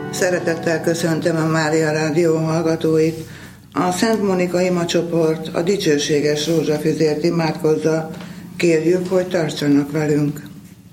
Szeretettel köszöntöm a Mária Rádió hallgatóit. A Szent Monika imacsoport a dicsőséges rózsafüzért imádkozza. Kérjük, hogy tartsanak velünk.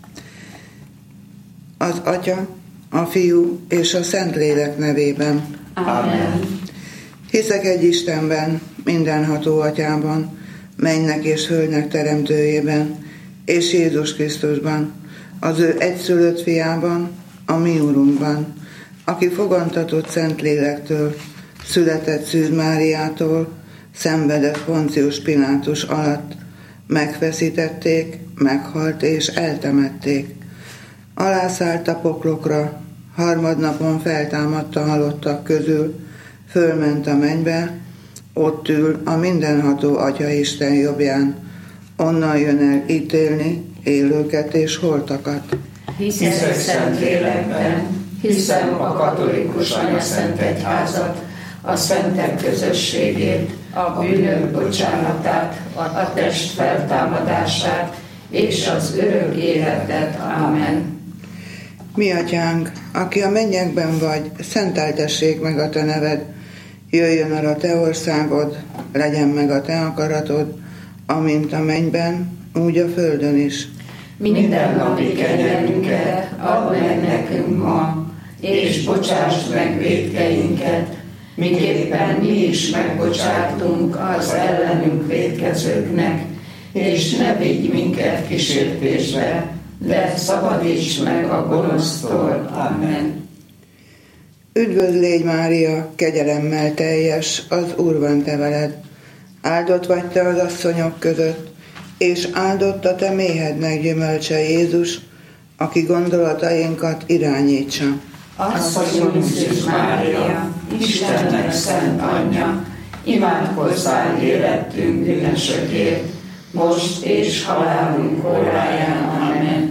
Az Atya, a Fiú és a Szentlélek nevében. Amen. Hiszek egy Istenben, mindenható Atyában, mennynek és földnek teremtőjében, és Jézus Krisztusban, az ő egyszülött fiában, a mi Urunkban, aki fogantatott Szentlélektől, született Szűz Máriától, szenvedett Poncius Pilátus alatt, megfeszítették, meghalt és eltemették. Alászállt a poklokra, harmadnapon feltámadt a halottak közül, fölment a mennybe, ott ül a mindenható Atya Isten jobbján, onnan jön el ítélni élőket és holtakat. Hiszek Szentlélekben, hiszem a katolikus anyaszent egyházat, a szentek közösségét, a bűnök bocsánatát, a test feltámadását és az örök életet. Amen. Mi Atyánk, aki a mennyekben vagy, szenteltessék meg a Te neved, jöjjön el a Te országod, legyen meg a Te akaratod, amint a mennyben, úgy a földön is. Mindennapi kenyerünket add meg nekünk ma, és bocsásd meg vétkeinket, miképpen mi is megbocsátunk az ellenünk vétkezőknek, és ne vigy minket kísértésbe, de szabadíts meg a gonosztól. Amen. Üdvözl légy, Mária, kegyelemmel teljes, az Úr van te veled. Áldott vagy te az asszonyok között, és áldott a te méhednek gyümölcse Jézus, aki gondolatainkat irányítsa. Asszonyunk Szűz Mária, Istennek szent anyja, imádkozzál érettünk bűnösökért, most és halálunk óráján. Amen.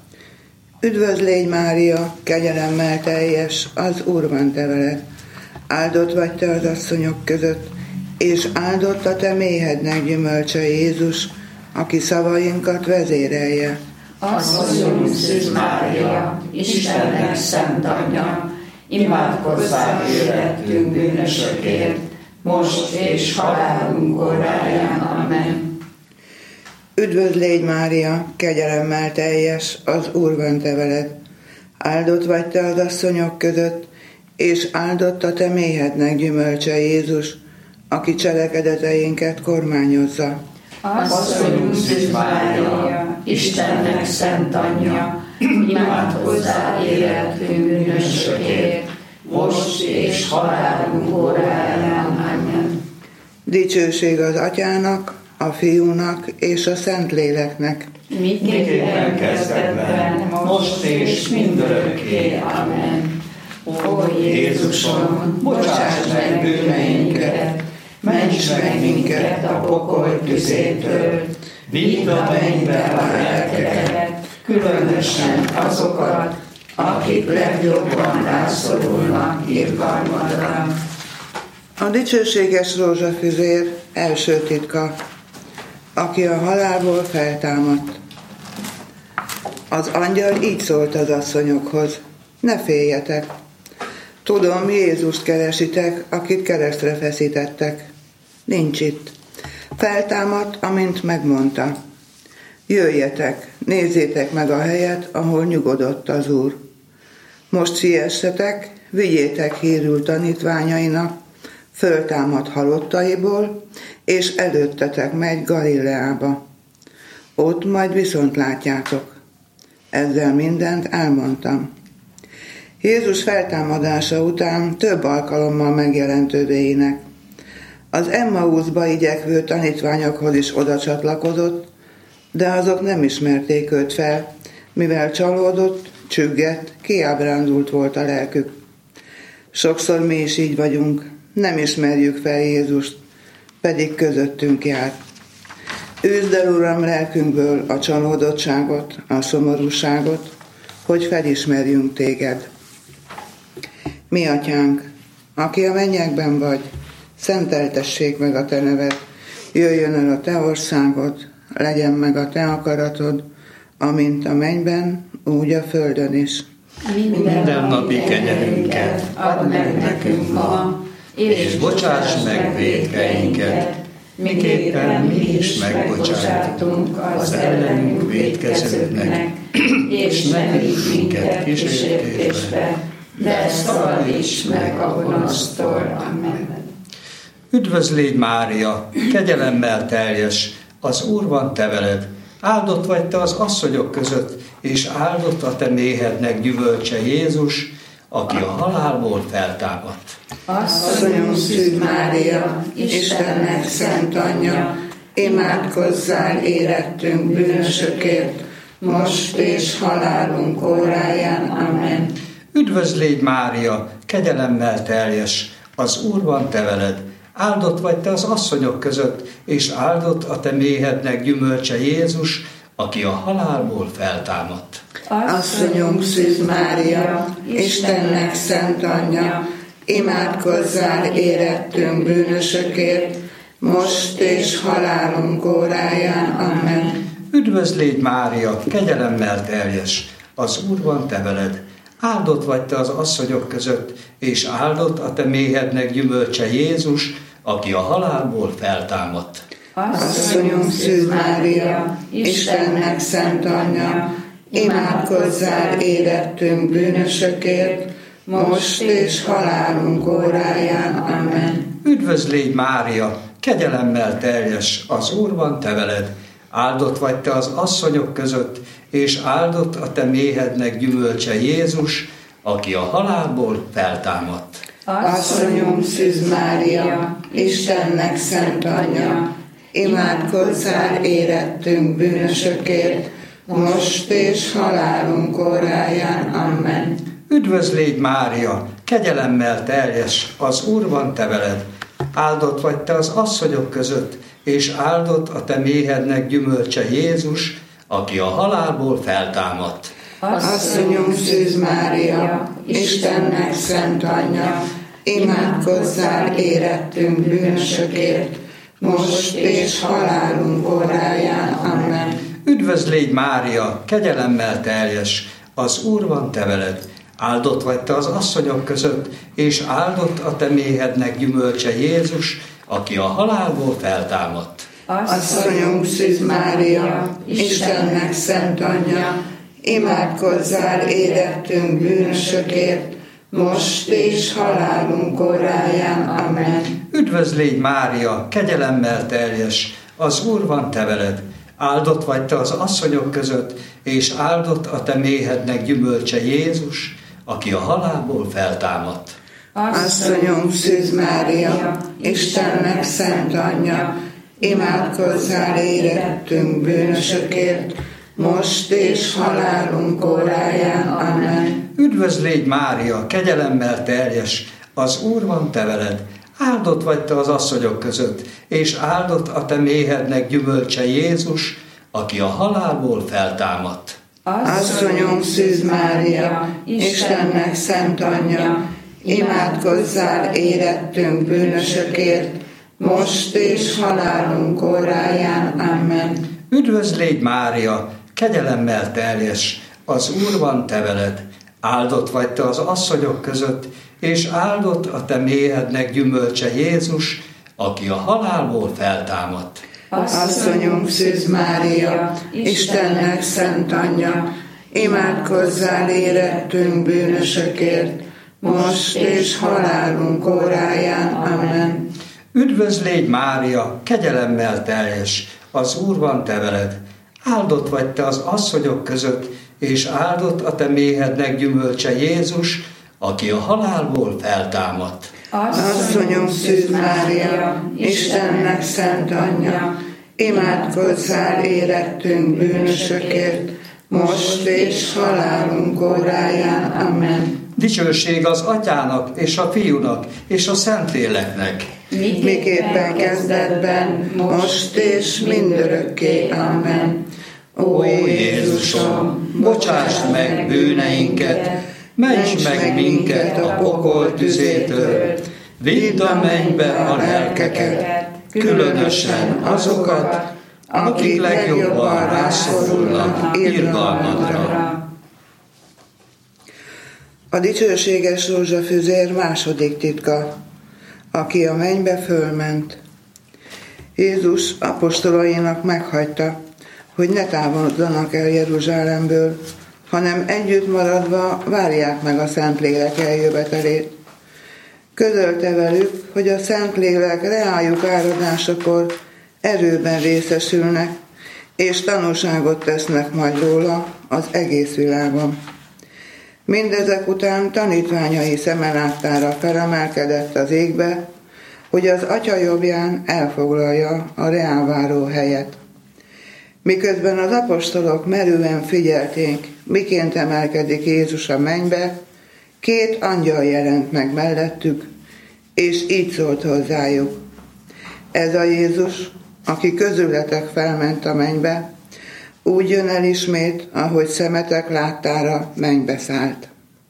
Üdvözl légy, Mária, kegyelemmel teljes, az Úr van te veled. Áldott vagy te az asszonyok között, és áldott a te méhednek gyümölcse Jézus, aki szavainkat vezérelje. Asszonyunk Szűz Mária, Istennek szent anyja, imádkozzál érettünk bűnösökért, most és halálunk óráján. Amen. Üdvözl légy, Mária, kegyelemmel teljes, az Úr van te veled. Áldott vagy te az asszonyok között, és áldott a te méhednek gyümölcse Jézus, aki cselekedeteinket kormányozza. Asszonyunk Szűz Mária, Istennek szent anyja, imádkozzál érettünk bűnösökért, most és halálunk óráján. Amen. Dicsőség az Atyának, a Fiúnak és a Szentléleknek. Miképpen kezdetben, most és mindörökké. Amen. Ó Jézusom, bocsáss meg bűneinket, ments meg minket a pokol tüzétől, vidd a mennybe a lelkeket, különösen azokat, akik legjobban rászorulnak irgalmadra. A dicsőséges rózsafüzér első titka, aki a halálból feltámadt. Az angyal így szólt az asszonyokhoz: ne féljetek! Tudom, Jézust keresitek, akit keresztre feszítettek. Nincs itt. Feltámadt, amint megmondta. Jöjjetek, nézzétek meg a helyet, ahol nyugodott az Úr. Most siessetek, vigyétek hírül tanítványainak, föltámad halottaiból, és előttetek megy Galileába. Ott majd viszont látjátok. Ezzel mindent elmondtam. Jézus feltámadása után több alkalommal megjelent övéinek. Az Emmauszba igyekvő tanítványokhoz is oda csatlakozott, de azok nem ismerték őt fel, mivel csalódott, csüggett, kiábrándult volt a lelkük. Sokszor mi is így vagyunk, nem ismerjük fel Jézust, pedig közöttünk jár. Üzd el, Uram, lelkünkből a csalódottságot, a szomorúságot, hogy felismerjünk téged. Mi Atyánk, aki a mennyekben vagy, szenteltessék meg a te neved, jöjjön el a te országod, legyen meg a te akaratod, amint a mennyben, úgy a földön is. Mindennapi kenyerünket add meg nekünk ma, és bocsáss meg vétkeinket, miképpen mi is megbocsátunk az ellenünk vétkezőknek, és ne vigy minket kísértésbe, de szabadíts meg a gonosztól. Amen. Üdvözlégy Mária, kegyelemmel teljes, az Úr van te veled, áldott vagy te az asszonyok között, és áldott a te méhednek gyümölcse Jézus, aki a halálból feltámadt. Asszonyom Szűz Mária, Istennek szent anyja, imádkozzál érettünk bűnösökért, most és halálunk óráján. Amen. Üdvözlégy Mária, kegyelemmel teljes, az Úr van te veled, áldott vagy te az asszonyok között, és áldott a te méhednek gyümölcse Jézus, aki a halálból feltámadt. Asszonyom Szűz Mária, Istennek szent anyja, imádkozzál érettünk bűnösökért, most és halálunk óráján. Amen. Üdvözlégy Mária, kegyelemmel teljes, az Úr van te veled, áldott vagy te az asszonyok között, és áldott a te méhednek gyümölcse Jézus, aki a halálból feltámadt. Asszonyom Szűz Mária, Istennek szent anyja, imádkozzál érettünk bűnösökért, most és halálunk óráján. Amen. Üdvözlégy Mária, kegyelemmel teljes, az Úr van te veled, áldott vagy te az asszonyok között, és áldott a te méhednek gyümölcse Jézus, aki a halálból feltámadt. Asszonyom Szűz Mária, Istennek szent anyja, imádkozzál érettünk bűnösökért, most és halálunk óráján. Amen. Üdvözlégy Mária, kegyelemmel teljes, az Úr van te veled, áldott vagy te az asszonyok között, és áldott a te méhednek gyümölcse Jézus, aki a halálból feltámadt. Asszonyom Szűz Mária, Istennek szent anyja, imádkozzál érettünk bűnösökért, most és halálunk óráján. Amen. Üdvözlégy Mária, kegyelemmel teljes, az Úr van te veled, áldott vagy te az asszonyok között, és áldott a te méhednek gyümölcse Jézus, aki a halálból feltámadt. Asszonyom Szűz Mária, Istennek szent anyja, imádkozzál érettünk bűnösökért, most és halálunk óráján. Amen. Üdvözlégy Mária, kegyelemmel teljes, az Úr van te veled, áldott vagy te az asszonyok között, és áldott a te méhednek gyümölcse Jézus, aki a halálból feltámadt. Asszonyom Szűz Mária, Istennek szent anyja, imádkozzál érettünk bűnösökért, most és halálunk óráján. Amen. Üdvözlégy Mária, kegyelemmel teljes, az Úr van te veled, áldott vagy te az asszonyok között, és áldott a te méhednek gyümölcse Jézus, aki a halálból feltámadt. Asszonyom Szűz Mária, Istennek szent anyja, imádkozzál érettünk bűnösökért, most és halálunk óráján. Amen. Üdvözlégy Mária, kegyelemmel teljes, az Úr van te veled, áldott vagy te az asszonyok között, és áldott a te méhednek gyümölcse Jézus, aki a halálból feltámadt. Asszonyom Szűz Mária, Istennek szent anyja, imádkozzál érettünk bűnösökért, most és halálunk óráján. Amen. Üdvözlégy Mária, kegyelemmel teljes, az Úr van te veled, áldott vagy te az asszonyok között, és áldott a te méhednek gyümölcse Jézus, aki a halálból feltámadt. Asszonyom Szűz Mária, Istennek szent anyja, imádkozzál érettünk bűnösökért, most és halálunk óráján. Amen. Dicsőség az Atyának, és a Fiúnak, és a Szentléleknek. Miképpen kezdetben, most és mindörökké. Amen. Ó Jézusom, bocsásd meg bűneinket, ments meg minket a pokol tüzétől, vidd a mennybe a lelkeket, különösen azokat, akik legjobban rászorulnak irgalmadra. A dicsőséges rózsafüzér második titka, aki a mennybe fölment. Jézus apostolainak meghagyta, hogy ne távolodjanak el Jeruzsálemből, hanem együtt maradva várják meg a Szentlélek eljövetelét. Közölte velük, hogy a Szentlélek reájuk áradásakor erőben részesülnek, és tanúságot tesznek majd róla az egész világon. Mindezek után tanítványai szeme láttára felemelkedett az égbe, hogy az Atya jobbján elfoglalja a reáváró helyet. Miközben az apostolok merően figyelték, miként emelkedik Jézus a mennybe, 2 angyal jelent meg mellettük, és így szólt hozzájuk: ez a Jézus, aki közületek felment a mennybe, úgy jön el ismét, ahogy szemetek láttára mennybe szállt.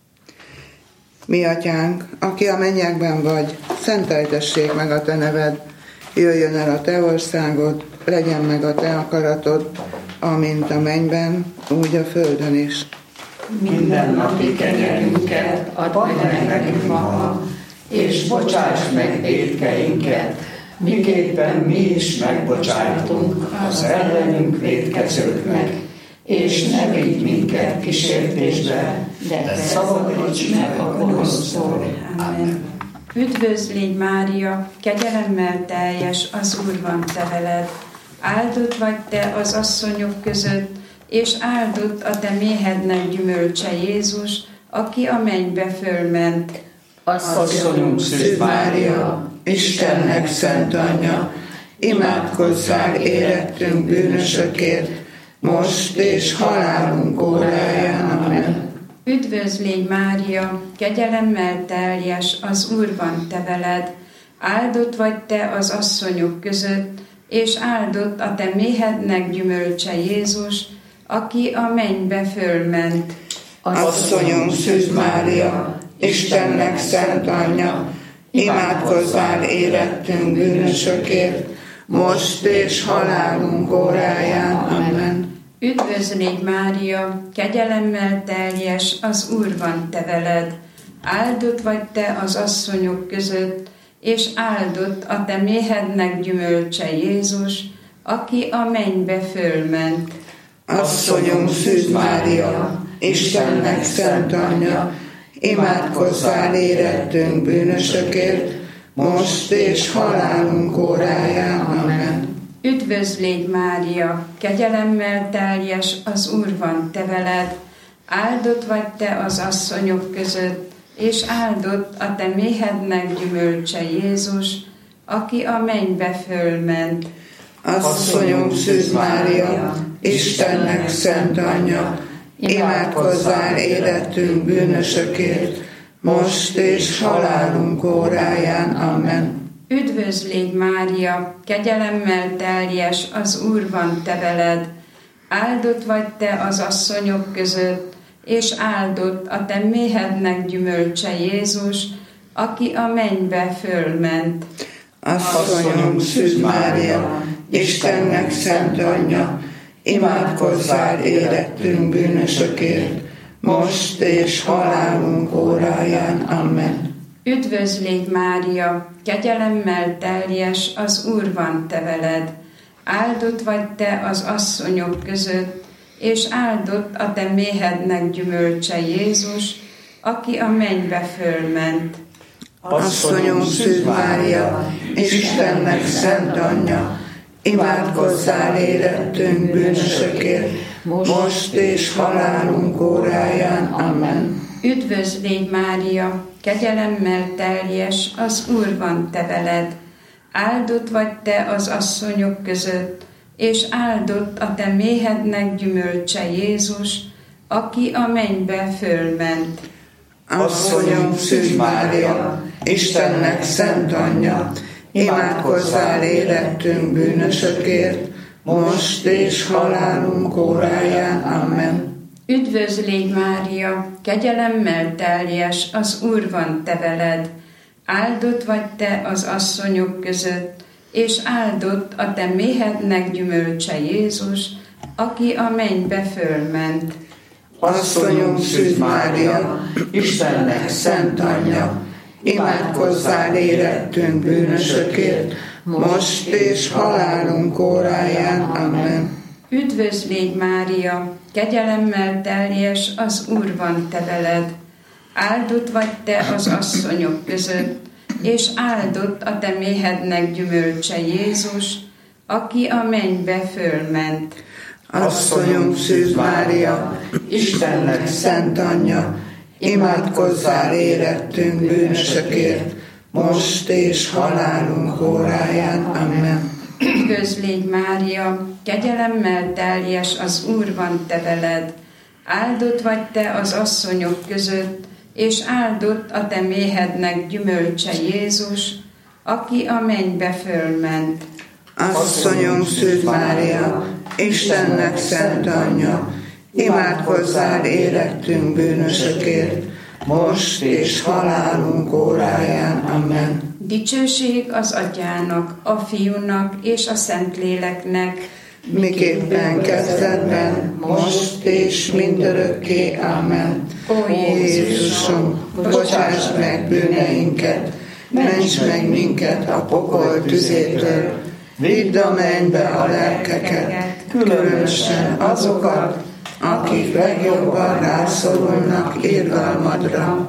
Mi atyánk, aki a mennyekben vagy, szenteltessék meg a te neved, jöjjön el a te országod, legyen meg a te akaratod, amint a mennyben, úgy a földön is. Minden napi kenyerünket add meg nekünk ma, és bocsáss meg vétkeinket, miképpen mi is megbocsájtunk az ellenünk vétkezőknek, és ne vigy minket kísértésbe, de szabadíts meg a gonosztól. Amen. Üdvözlégy Mária, kegyelemmel teljes, az Úr van te veled. Áldott vagy te az asszonyok között, és áldott a te méhednek gyümölcse Jézus, aki a mennybe fölment. Asszonyunk Szűz Mária, Istennek szent anyja, imádkozzál érettünk bűnösökért, most és halálunk óráján. Amen. Üdvözlégy Mária, kegyelemmel teljes, az Úr van te veled. Áldott vagy te az asszonyok között, és áldott a te méhednek gyümölcse Jézus, aki a mennybe fölment. Asszonyunk Szűz Mária, Istennek szent anyja, imádkozzál érettünk bűnösökért, most és halálunk óráján. Amen. Üdvözlégy Mária, kegyelemmel teljes, az Úr van te veled. Áldott vagy te az asszonyok között, és áldott a te méhednek gyümölcse Jézus, aki a mennybe fölment. Asszonyunk Szűz Mária, Istennek szent anyja, imádkozzál érettünk bűnösökért, most és halálunk óráján. Amen. Üdvözlégy Mária, kegyelemmel teljes, az Úr van te veled. Áldott vagy te az asszonyok között, és áldott a te méhednek gyümölcse Jézus, aki a mennybe fölment. Asszonyunk Szűz Mária, Istennek szent anyja, imádkozzál érettünk bűnösökért, most és halálunk óráján. Amen. Üdvözlégy Mária, kegyelemmel teljes, az Úr van te veled. Áldott vagy te az asszonyok között, és áldott a te méhednek gyümölcse Jézus, aki a mennybe fölment. Asszonyunk Szűz Mária, Istennek szent anyja, imádkozzál érettünk bűnösökért, most és halálunk óráján. Amen. Üdvözlégy Mária, kegyelemmel teljes, az Úr van te veled. Áldott vagy te az asszonyok között, és áldott a te méhednek gyümölcse Jézus, aki a mennybe fölment. Asszonyunk Szűz Mária, Istennek szent anyja, imádkozzál érettünk bűnösökért, most és halálunk óráján. Amen. Üdvözlégy Mária, kegyelemmel teljes, az Úr van te veled. Áldott vagy te az asszonyok között, és áldott a te méhednek gyümölcse Jézus, aki a mennybe fölment. Asszonyunk Szűz Mária, Istennek szent anyja, imádkozzál érettünk bűnösökért, most és halálunk óráján. Amen. Üdvözlégy Mária, kegyelemmel teljes, az Úr van te veled. Áldott vagy te az asszonyok között, és áldott a te méhednek gyümölcse Jézus, aki a mennybe fölment. Asszonyunk Szűz Mária, Istennek szent anyja, imádkozzál érettünk bűnösökért, most és halálunk óráján. Amen. Üdvözl légy Mária, kegyelemmel teljes, az Úr van te veled. Áldott vagy te az asszonyok között, és áldott a te méhednek gyümölcse Jézus, aki a mennybe fölment. Asszonyunk Szűz Mária, Istennek szent anyja, imádkozzál érettünk bűnösökért, most és halálunk óráján. Amen. Üdvözl légy Mária, kegyelemmel teljes, az Úr van te veled. Áldott vagy te az asszonyok között, és áldott a te méhednek gyümölcse Jézus, aki a mennybe fölment. Asszonyunk Szűz Mária, Istennek szent anyja, imádkozzál érettünk bűnösökért, most és halálunk óráján. Amen. Dicsőség az Atyának, a Fiúnak és a Szentléleknek, miképpen kezdetben, most és mindörökké. Amen. Ó Jézusom, bocsásd meg bűneinket, ments meg minket a pokol tüzétől, vidd a mennybe a lelkeket, különösen azokat, akik legjobban rászorulnak irgalmadra.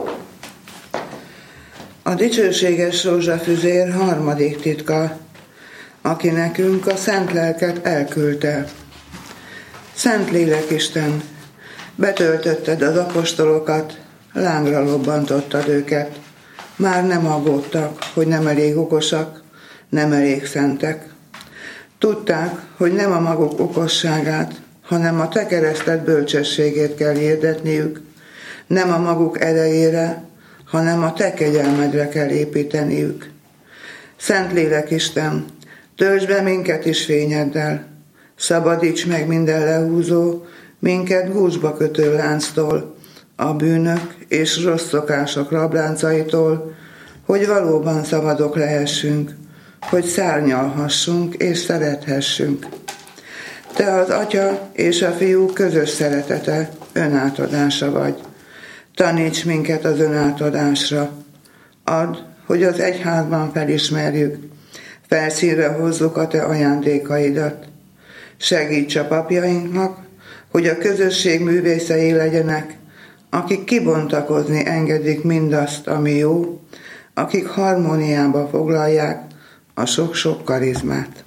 A dicsőséges rózsafüzér harmadik titka, aki nekünk a szent lelket elküldte. Szent Lélekisten, betöltötted az apostolokat, lángra lobbantottad őket. Már nem aggódtak, hogy nem elég okosak, nem elég szentek. Tudták, hogy nem a maguk okosságát, hanem a te kereszted bölcsességét kell hirdetniük, nem a maguk erejére, hanem a te kegyelmedre kell építeniük. Szent Lélekisten, töltsd be minket is fényeddel, szabadíts meg minden lehúzó, minket gúzsba kötő lánctól, a bűnök és rossz szokások rabláncai-tól, hogy valóban szabadok lehessünk, hogy szárnyalhassunk és szerethessünk. Te az Atya és a Fiú közös szeretete, önátadása vagy. Taníts minket az önátadásra. Add, hogy az egyházban felismerjük, felszínre hozzuk a te ajándékaidat. Segíts a papjainknak, hogy a közösség művészei legyenek, akik kibontakozni engedik mindazt, ami jó, akik harmóniába foglalják a sok-sok karizmát.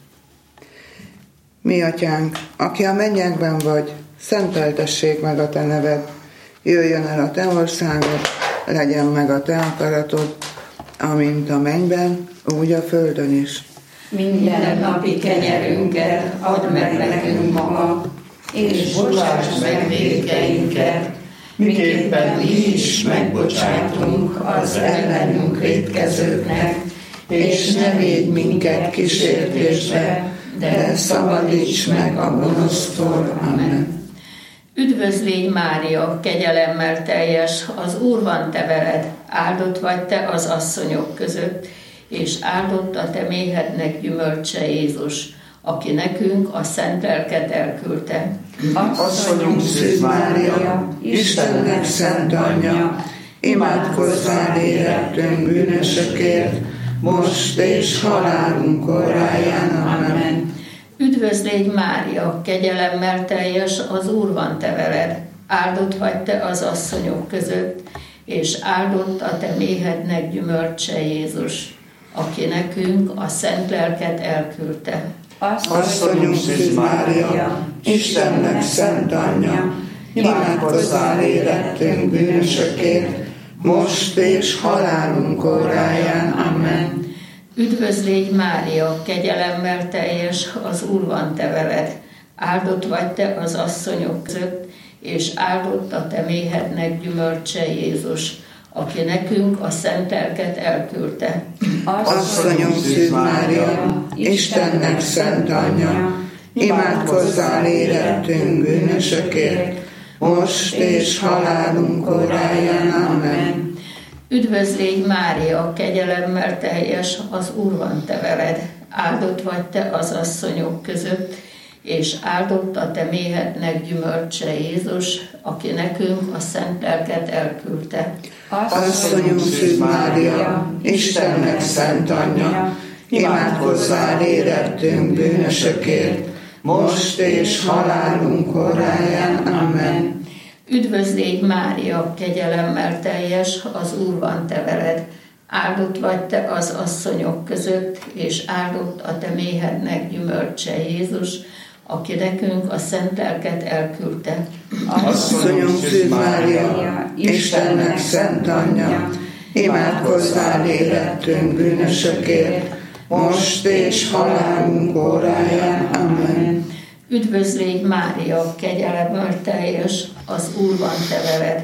Mi Atyánk, aki a mennyekben vagy, szenteltessék meg a te neved, jöjjön el a te országod, legyen meg a te akaratod, amint a mennyben, úgy a földön is. Minden napi kenyerünket add meg nekünk ma, és bocsásd meg vétkeinket, miképpen mi is megbocsátunk az ellenünk vétkezőknek, és ne védj minket kísértésbe, de szabadíts meg a gonosztól. Amen. Üdvözl légy Mária, kegyelemmel teljes, az Úr van te veled, áldott vagy te az asszonyok között, és áldott a te méhednek gyümölcse Jézus, aki nekünk a szent lelket elküldte. Asszonyunk Szűz Mária, Istennek szent anyja, imádkozzál érettünk bűnösökért, most és halálunk óráján. Amen. Üdvözl légy Mária, kegyelemmel teljes, az Úr van te veled, áldott vagy te az asszonyok között, és áldott a te méhednek gyümölcse Jézus, aki nekünk a szent lelket elküldte. Asszonyunk Szűz Mária, Istennek szent anyja, imádkozzál érettünk bűnösökért, most és halálunk óráján. Amen. Üdvözl légy Mária, kegyelemmel teljes, az Úr van te veled, áldott vagy te az asszonyok között, és áldott a te méhednek gyümölcse Jézus, aki nekünk a szent lelket elküldte. Asszonyunk Szűz Mária, Istennek szent anyja, imádkozzál érettünk bűnösökért, most és halálunk óráján. Amen. Üdvözl légy Mária, kegyelemmel teljes, az Úr van te veled, áldott vagy te az asszonyok között, és áldott a te méhednek gyümölcse Jézus, aki nekünk a szent lelket elküldte. Asszonyunk Szűz Mária, Istennek szent anyja, imádkozzál érettünk bűnösökért, most és halálunk óráján. Amen. Üdvözl légy Mária, kegyelemmel teljes, az Úr van te veled. Áldott vagy te az asszonyok között, és áldott a te méhednek gyümölcse Jézus, aki nekünk a szent lelket elküldte. Asszonyunk Szűz Mária, Istennek szent anyja, imádkozzál érettünk bűnösökért, most és halálunk óráján. Amen. Üdvözl légy Mária, kegyelemmel teljes, az Úr van te veled.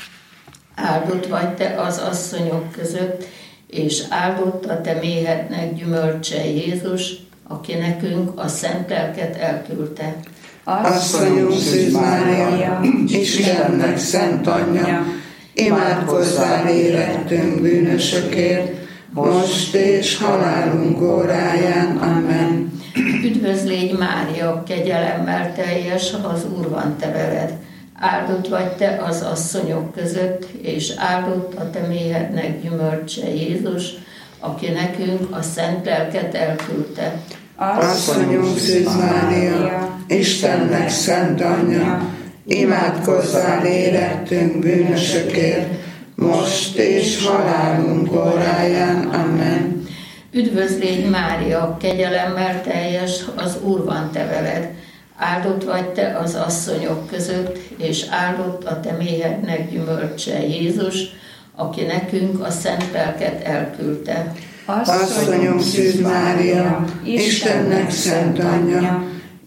Áldott vagy te az asszonyok között, és áldott a te méhednek gyümölcse Jézus, aki nekünk a szent lelket elküldte. Asszonyunk Szűz Mária, Istennek szent anyja, imádkozzál érettünk bűnösökért, most és halálunk óráján. Amen. Üdvözl légy Mária, kegyelemmel teljes, az Úr van te veled. Áldott vagy te az asszonyok között, és áldott a te méhednek gyümölcse Jézus, aki nekünk a szent lelket elküldte. Asszonyunk Szűz Mária, Istennek szent anyja, imádkozzál érettünk bűnösökért, most és halálunk óráján. Amen. Üdvözl légy Mária, kegyelemmel teljes, az Úr van te veled. Áldott vagy te az asszonyok között, és áldott a te méhednek gyümölcse Jézus, aki nekünk a szent lelket elküldte. Asszonyunk Szűz Mária, Istennek szent anyja,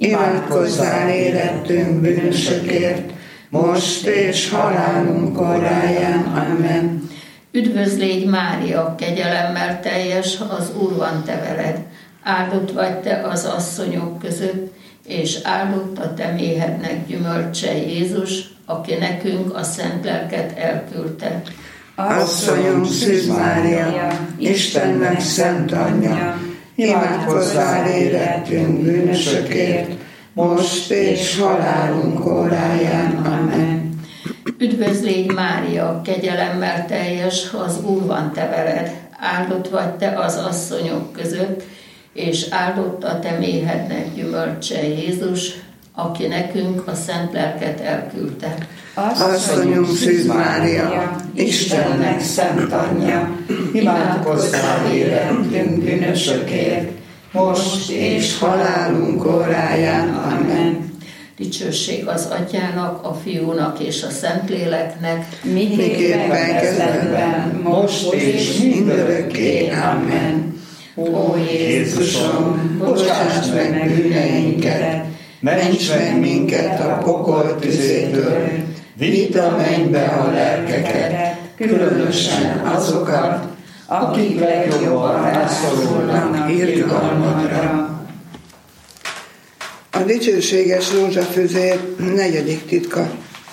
imádkozzál érettünk bűnösökért, most és halálunk óráján. Amen. Üdvözl légy Mária, kegyelemmel teljes, az Úr van te veled. Áldott vagy te az asszonyok között, és áldott a te méhednek gyümölcse Jézus, aki nekünk a szent lelket elküldte. Asszonyunk Szűz Mária, Istennek szent anyja, imádkozzál érettünk bűnösökért, most és halálunk óráján. Amen. Üdvözl légy Mária, kegyelemmel teljes, az Úr van te veled. Áldott vagy te az asszonyok között, és áldott a te méhednek gyümölcse Jézus, aki nekünk a szent lelket elküldte. Asszonyunk Szűz Mária, Istennek szent anyja, imádkozzál érettünk bűnösökért, most és halálunk óráján. Amen. Dicsőség az Atyának, a Fiúnak és a Szentléleknek, miképpen kezdetben, most és mindörökké. Amen. Ó Jézusom, bocsáss meg bűneinket, ments meg minket a pokol tüzétől, vidd a mennybe a lelkeket, különösen azokat, akik legjobban rászorulnak irgalmadra. A dicsőséges rózsafüzér 4. titka.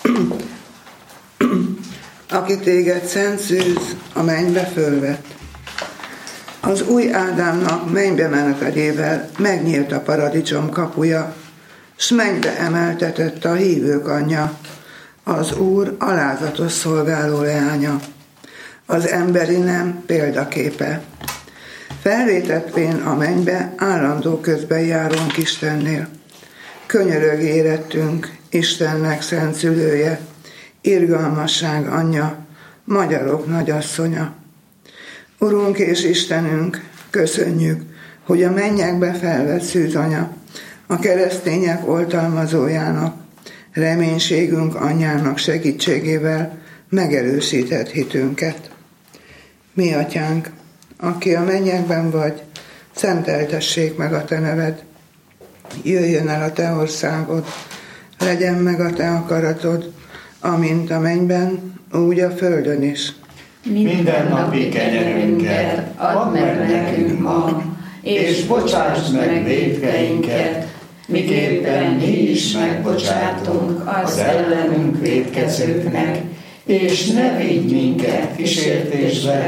Aki téged szent szűz, a mennybe fölvett. Az új Ádámnak mennybe menetedével megnyílt a paradicsom kapuja, s mennybe emeltetett a hívők anyja, az Úr alázatos szolgáló leánya, az emberi nem példaképe. Felvétetvén a mennybe állandó közben járunk Istennél. Könyörög érettünk, Istennek szent szülője, irgalmasság anyja, magyarok nagyasszonya. Urunk és Istenünk, köszönjük, hogy a mennyekbe felvett szűz anya, a keresztények oltalmazójának, reménységünk anyjának segítségével megerősített hitünket. Mi atyánk, aki a mennyekben vagy, szenteltessék meg a te neved. Jöjjön el a te országod, legyen meg a te akaratod, amint a mennyben, úgy a földön is. Mindennapi kenyerünket add meg nekünk ma, és bocsásd meg vétkeinket, miképpen mi is megbocsátunk az ellenünk vétkezőknek, és ne vigy minket kísértésbe,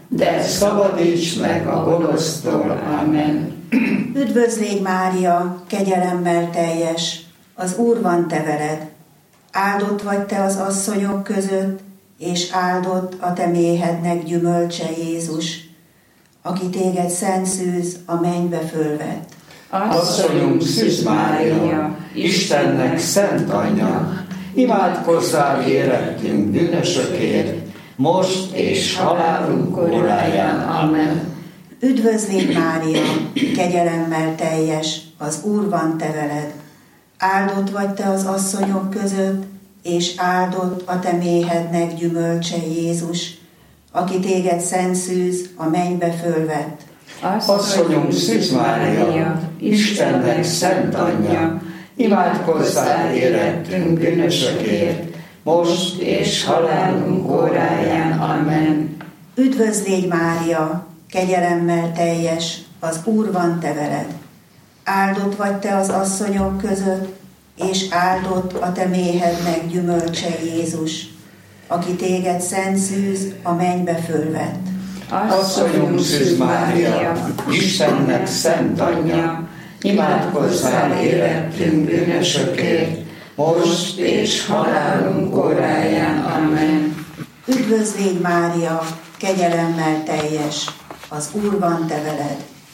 de szabadíts meg a gonosztól. Amen. Üdvözl légy, Mária, kegyelemmel teljes, az Úr van te veled. Áldott vagy te az asszonyok között, és áldott a te méhednek gyümölcse Jézus, aki téged szent szűz a mennybe fölvett. Asszonyunk Szűz Mária, Istennek szent anyja, imádkozzál érettünk bűnösökért, most és halálunk óráján. Amen. Üdvözl légy, Mária, kegyelemmel teljes, az Úr van te veled. Áldott vagy te az asszonyok között, és áldott a te méhednek gyümölcse Jézus, aki téged szent szűz a mennybe fölvett. Asszonyunk Szűz Mária, Istennek szent anyja, imádkozzál érettünk bűnösökért, most és halálunk óráján. Amen. Üdvözl légy, Mária, kegyelemmel teljes, az Úr van te veled. Áldott vagy te az asszonyok között, és áldott a te méhednek gyümölcse Jézus, aki téged szent szűz a mennybe fölvett. Asszonyunk Szűz Mária, Istennek szent anyja, imádkozzál érettünk bűnösökért, most és halálunk óráján. Amen. Üdvözl légy, Mária, kegyelemmel teljes, az Úr van te veled.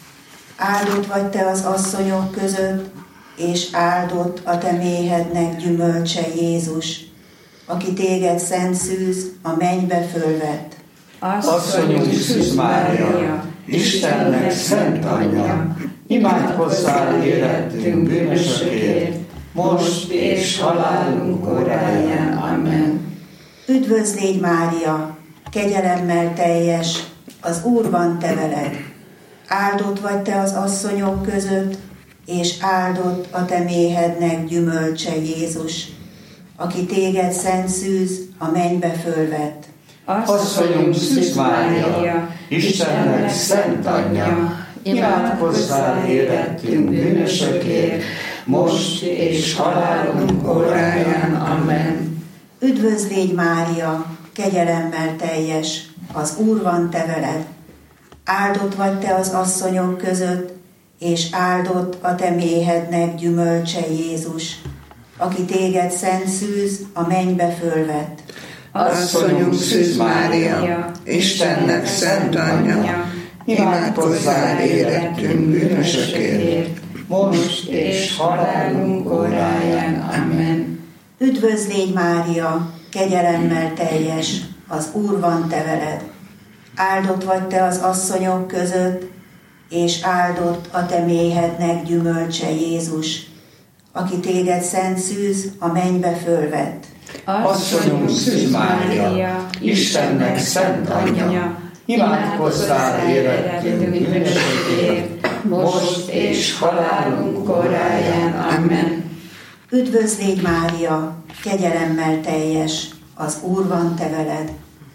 Áldott vagy te az asszonyok között, és áldott a te méhednek gyümölcse Jézus, aki téged szent szűz a mennybe fölvett. Asszonyunk Szűz Mária, Istennek szent anyja, imádkozzál érettünk bűnösökért, most és halálunk óráján. Amen. Üdvözl légy, Mária, kegyelemmel teljes, az Úr van te veled. Áldott vagy te az asszonyok között, és áldott a te méhednek gyümölcse Jézus, aki téged szent szűz a mennybe fölvett. Asszonyunk Szűz Mária, Istennek szent anyja, imádkozzál érettünk bűnösökért, most és halálunk óráján. Amen. Üdvözl légy, Mária, kegyelemmel teljes, az Úr van te veled. Áldott vagy te az asszonyok között, és áldott a te méhednek gyümölcse Jézus, aki téged szent szűz a mennybe fölvett. Asszonyunk Szűz Mária, Istennek szent anyja, imádkozzál érettünk bűnösökért, most és halálunk óráján. Amen. Üdvözl légy, Mária, kegyelemmel teljes, az Úr van te veled. Áldott vagy te az asszonyok között, és áldott a te méhednek gyümölcse Jézus, aki téged szent szűz a mennybe fölvett. Asszonyunk Szűz Mária, Istennek szent anyja, imádkozzál érettünk bűnösökért, most és halálunk óráján. Amen. Üdvözl légy, Mária, kegyelemmel teljes, az Úr van te veled.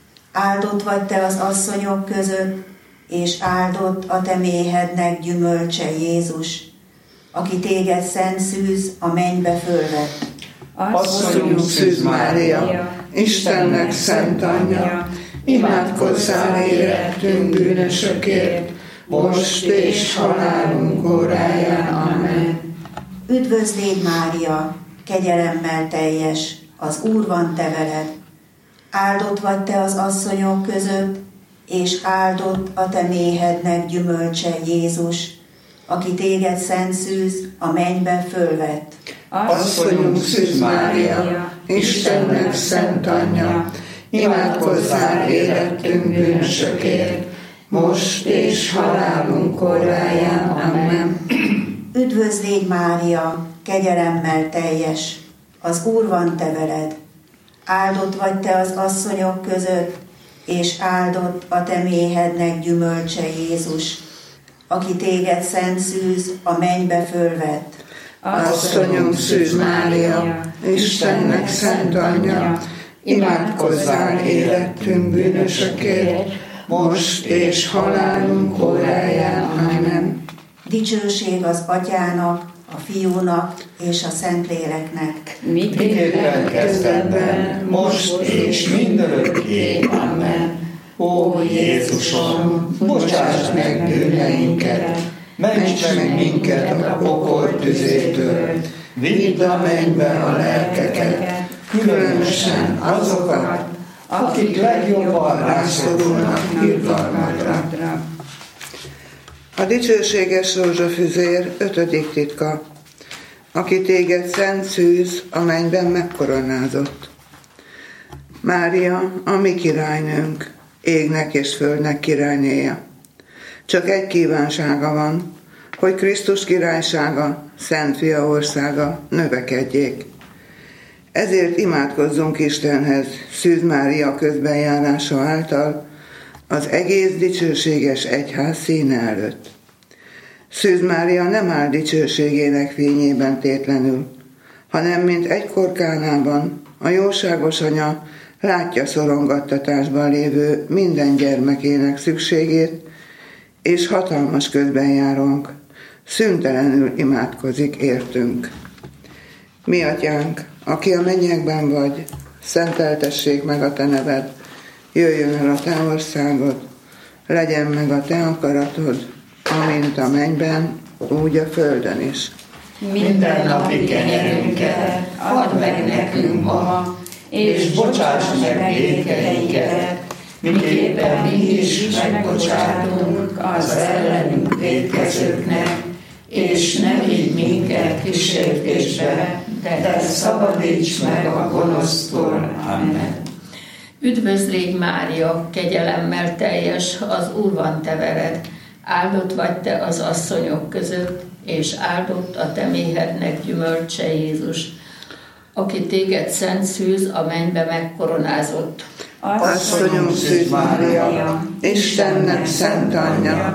Áldott vagy te az asszonyok között, és áldott a te méhednek gyümölcse Jézus, aki téged szent szűz a mennybe fölvett. Asszonyunk Szűz Mária, Istennek szent anyja, imádkozzál érettünk bűnösökért, most és halálunk óráján. Amen. Üdvözl légy, Mária, kegyelemmel teljes, az Úr van te veled. Áldott vagy te az asszonyok között, és áldott a te méhednek gyümölcse Jézus, aki téged szent szűz a mennybe fölvett. Asszonyunk Szűz Mária, Istennek szent anyja, imádkozzál érettünk bűnösökért, most és halálunk óráján. Amen. Üdvözl légy, Mária, kegyelemmel teljes, az Úr van te veled. Áldott vagy te az asszonyok között, és áldott a te méhednek gyümölcse Jézus, aki téged szent szűz a mennybe fölvett. Asszonyunk Szűz Mária, Istennek szent anyja, imádkozzál érettünk bűnösökért, most és halálunk óráján. Amen. Dicsőség az Atyának, a Fiúnak és a Szentléleknek. Miképpen kezdetben, most és mindörökké. Amen. Ó Jézusom, bocsáss meg bűneinket, ments meg minket a pokol tüzétől, vidd a mennybe a lelkeket, különösen azokat, akik legjobban rászorulnak irgalmadra. A dicsőséges rózsafüzér 5. titka, aki téged szent szűz a mennyben megkoronázott. Mária, a mi királynőnk, égnek és földnek királynéja. Csak egy kívánsága van, hogy Krisztus királysága, Szent Fia országa növekedjék. Ezért imádkozzunk Istenhez Szűz Mária közbenjárása által az egész dicsőséges egyház színe előtt. Szűz Mária nem áll dicsőségének fényében tétlenül, hanem mint egykor Kánában a jóságos anya látja szorongattatásban lévő minden gyermekének szükségét, és hatalmas közbenjárónk szüntelenül imádkozik értünk. Mi atyánk, aki a mennyekben vagy, szenteltessék meg a te neved, jöjjön el a te országod, legyen meg a te akaratod, amint a mennyben, úgy a földön is. Minden napi kenyerünket add meg nekünk ma, és bocsáss meg vétkeinket, miképpen mi is megbocsátunk az ellenünk vétkezőknek, és ne vigy minket kísértésbe, de szabadíts meg a gonosztól. Amen. Üdvözlégy Mária, kegyelemmel teljes, az Úr van te veled, áldott vagy te az asszonyok között, és áldott a te méhednek gyümölcse Jézus, aki téged szent szűz a mennybe megkoronázott. Asszonyom Szűz Mária, Istennek szent anyja,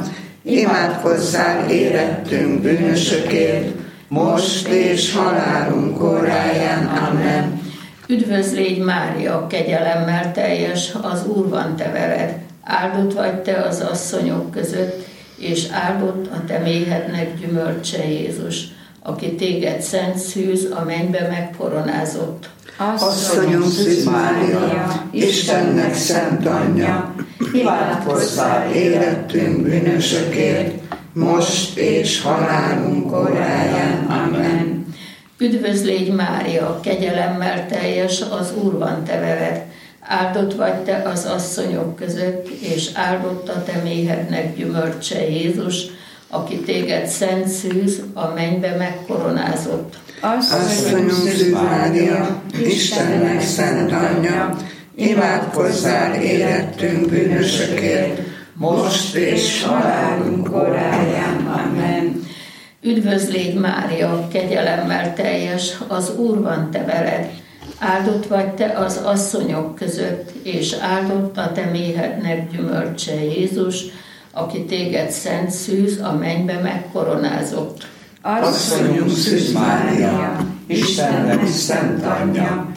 imádkozzál érettünk bűnösökért, most és halálunk óráján. Amen. Üdvözlégy Mária, kegyelemmel teljes, az Úr van te veled, áldott vagy te az asszonyok között, és áldott a te méhednek gyümölcse Jézus, aki téged szent szűz a mennybe megkoronázott. Asszonyom Szűz Mária, Istennek szent anyja, imádkozzál érettünk bűnösökért, most és halálunk óráján. Amen. Üdvözlégy Mária, kegyelemmel teljes, az Úr van te veled, áldott vagy te az asszonyok között, és áldott a te méhednek gyümölcse Jézus, aki téged szent szűz a mennybe megkoronázott. Asszonyom Szűz Mária, Istennek szent anyja, imádkozzál érettünk bűnösökért, most és halálunk óráján. Amen. Üdvözlégy Mária, kegyelemmel teljes, az Úr van te veled, áldott vagy te az asszonyok között, és áldott a te méhednek gyümölcse Jézus, aki téged szent szűz a mennybe megkoronázott. Asszonyom Szűz Mária, Istennek szent anyja,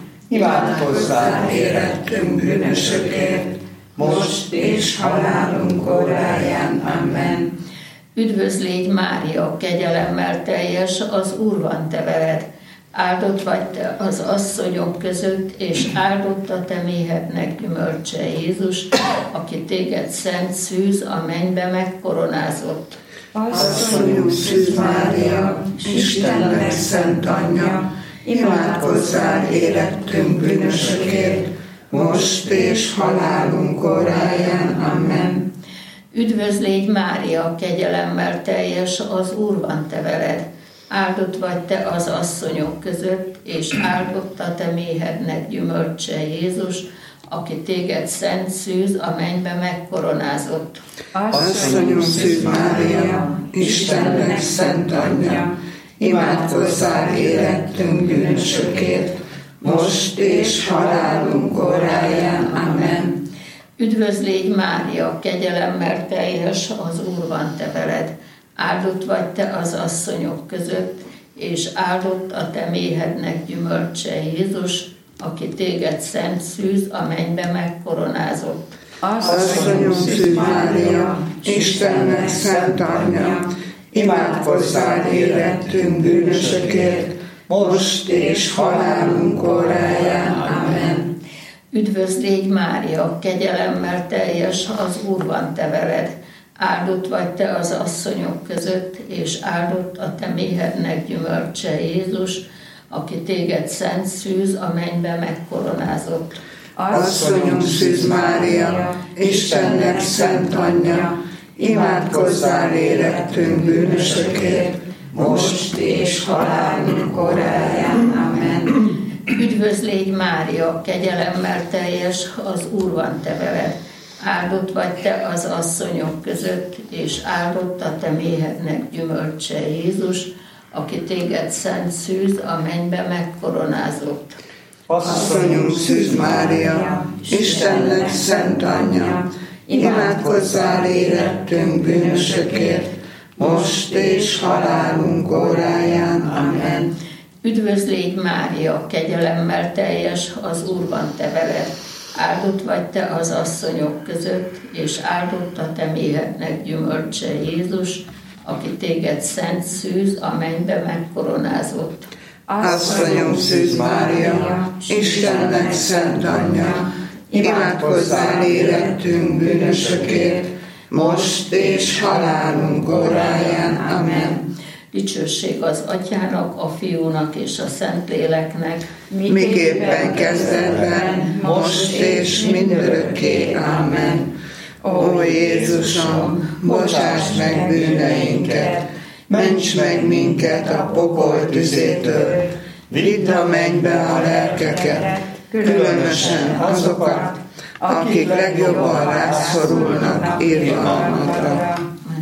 imádkozzál érettünk bűnösökért, most és halálunk óráján. Amen. Üdvözlégy Mária, kegyelemmel teljes, az Úr van te veled, áldott vagy te az asszonyok között, és áldott a te méhednek gyümölcse Jézus, aki téged szent szűz a mennybe megkoronázott. Asszonyom Szűz Mária, Istennek szent anyja, imádkozzál érettünk bűnösökért, most és halálunk óráján. Amen. Üdvözlégy Mária, kegyelemmel teljes, az Úr van te veled, áldott vagy te az asszonyok között, és áldott a te méhednek gyümölcse Jézus, aki téged szent szűz a mennybe megkoronázott. Asszonyom Szűz Mária, Istennek szent anyja, imádkozzál érettünk bűnösökért, most és halálunk óráján. Amen. Üdvözlégy Mária, kegyelemmel teljes, az Úr van te veled, áldott vagy te az asszonyok között, és áldott a te méhednek gyümölcse Jézus, aki téged szent szűz a mennybe megkoronázott. Asszonyom Szűz Mária, Istennek szent anyja, imádkozzál érettünk bűnösökért, most és halálunk óráján. Amen. Üdvözl légy Mária, kegyelemmel teljes, az Úr van te veled. Áldott vagy te az asszonyok között, és áldott a te méhednek gyümölcse Jézus, aki téged szent szűz, a mennybe megkoronázott. Asszonyunk Szűz Mária, Istennek szent anyja, imádkozzál érettünk bűnösökért, most és halálunk óráján. Amen. Üdvözl légy Mária, kegyelemmel teljes, az Úr van te veled. Áldott vagy te az asszonyok között, és áldott a te méhednek gyümölcse Jézus, aki téged szent szűz, a mennybe megkoronázott. Asszonyunk Szűz Mária, Istennek szent anyja, imádkozzál érettünk bűnösökért, most és halálunk óráján. Amen. Üdvözl légy Mária, kegyelemmel teljes, az Úr van te veled. Áldott vagy te az asszonyok között, és áldott a te méhednek gyümölcse Jézus, aki téged szent szűz, a mennybe megkoronázott. Asszonyunk Szűz Mária, Istennek szent anyja, imádkozzál érettünk bűnösökért, most és halálunk óráján. Amen. Dicsőség az Atyának, a Fiúnak és a Szentléleknek, miképpen kezdetben, most és mindörökké. Amen. Ó Jézusom, bocsáss meg bűneinket, ments meg minket a pokol tüzétől, vidd a mennybe a lelkeket, különösen azokat, akik legjobban rászorulnak irgalmadra.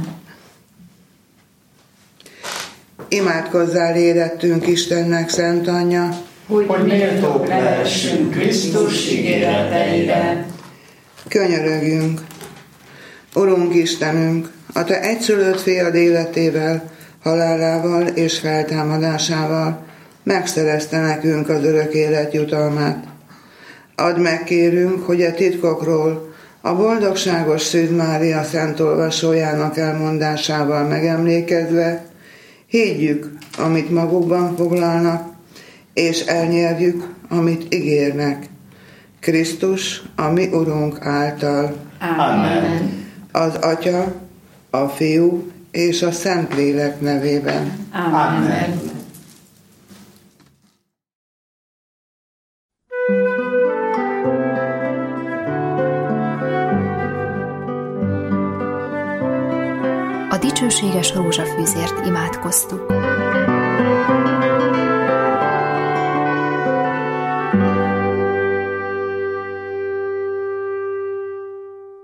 Imádkozzál érettünk Istennek szent anyja, hogy méltók lehessünk Krisztus ígéreteire. Könyörögjünk. Urunk Istenünk, a te egyszülött fiad életével, halálával és feltámadásával megszerezte nekünk az örök élet jutalmát. Add meg, kérünk, hogy a titkokról, a boldogságos Szűz Mária szent olvasójának elmondásával megemlékezve higgyük, amit magukban foglalnak, és elnyerjük, amit ígérnek. Krisztus, a mi Urunk által. Amen. Az Atya, a Fiú és a Szentlélek nevében. Amen. A dicsőséges rózsafűzért imádkoztuk.